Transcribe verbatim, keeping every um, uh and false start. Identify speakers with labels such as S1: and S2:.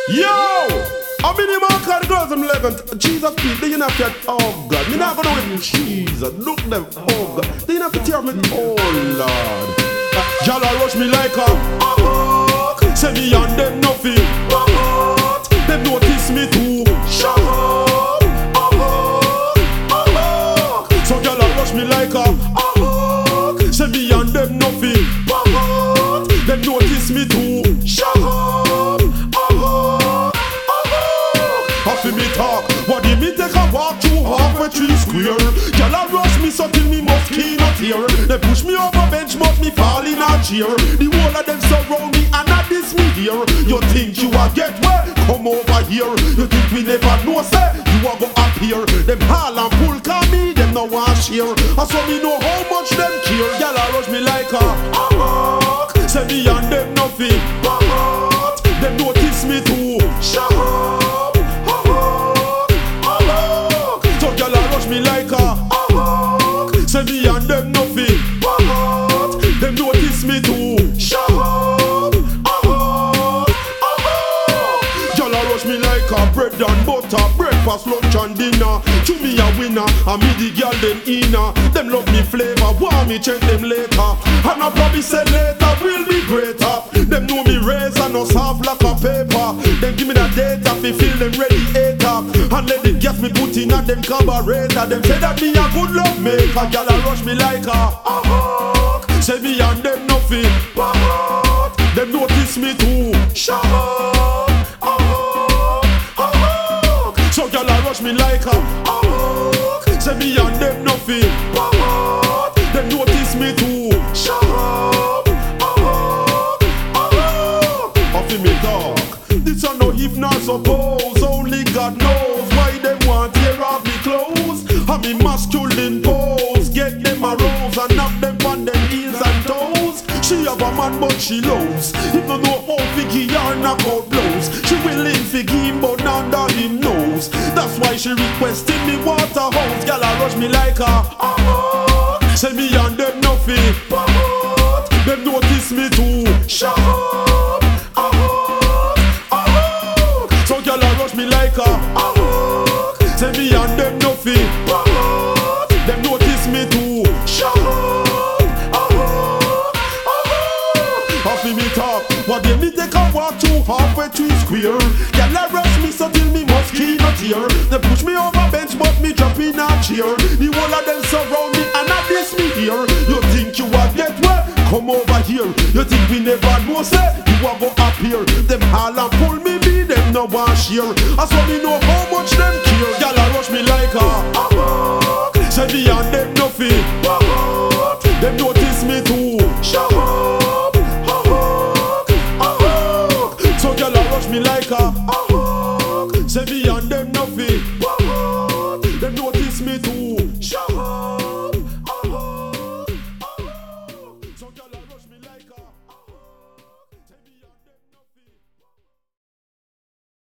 S1: Yo! I'm in the market, girls, I'm like, Jesus, Pete, they not have to, oh God, me not gonna win Jesus, look them, oh God, they not have to tear me, oh Lord. Y'all rush me like a, uh, say me and them nothing, uh, them notice me too, shut up, uh, uh, so y'all rush me like a, uh, say me and them nothing, uh, them notice me too, shut up. Happy me talk, what do me take a walk through halfway three square? Y'all a rush me so till me must key not here. They push me over bench but me fall in a chair. The whole of them surround me and I diss me here. You think you a get where? Come over here. You think we never know say you a go up here. Them haul and pull call me, them no want share. I saw me know how much them care. Y'all a rush me like a hawk. Say me and them nothing but them notice me too. Shut up. Me like a hawk. Say me and them nothing but them notice me too. Shut up, uh-huh, uh-huh. Y'all a rush me like a bread and butter, breakfast, lunch and dinner. To me a winner, and me the girl them inner. Them love me flavor, want me check them later. And I probably say later will be greater. Them know me raise and no soft like a paper. Them give me that data, fi feel them ready hater. And let the gas me put in at them carburetor. Them say that me a good love maker. Y'all a rush me like a hawk. Say me and them nothing but them notice me too. Shut up, uh-huh, uh-huh. So y'all a rush me like a hawk. Say me and them nothing but them notice me too. Shut up, uh-huh, uh-huh. Off me talk. This a no if not suppose. Only God knows why them want tear off me clothes. And me masculine pose. Get them a rose and knock them on them heels and toes. She have a man but she loves. If no know how figgy or knock out blows. She willing for him but none that him knows. That's why she requested me water hose. Y'all a rush me like a uh-huh. Say me and them nothing but them notice me too. Shut up, uh-huh, uh-huh. So y'all a rush me like a hawk. Say me and them nothing but them notice me too. Shut up, uh-huh, uh-huh. Happy me talk, what do me take a walk through halfway three square? Y'all a rush me so till me must key not here. They push me over bench but me drop in a chair. The whole of them surround me and I diss me here. You think you a get where? Come over here. You think we never know say you a go up here. Them haul and pull me me, them no want share. I saw me know how much them care. Y'all a rush me like a hawk. Say me and them nothing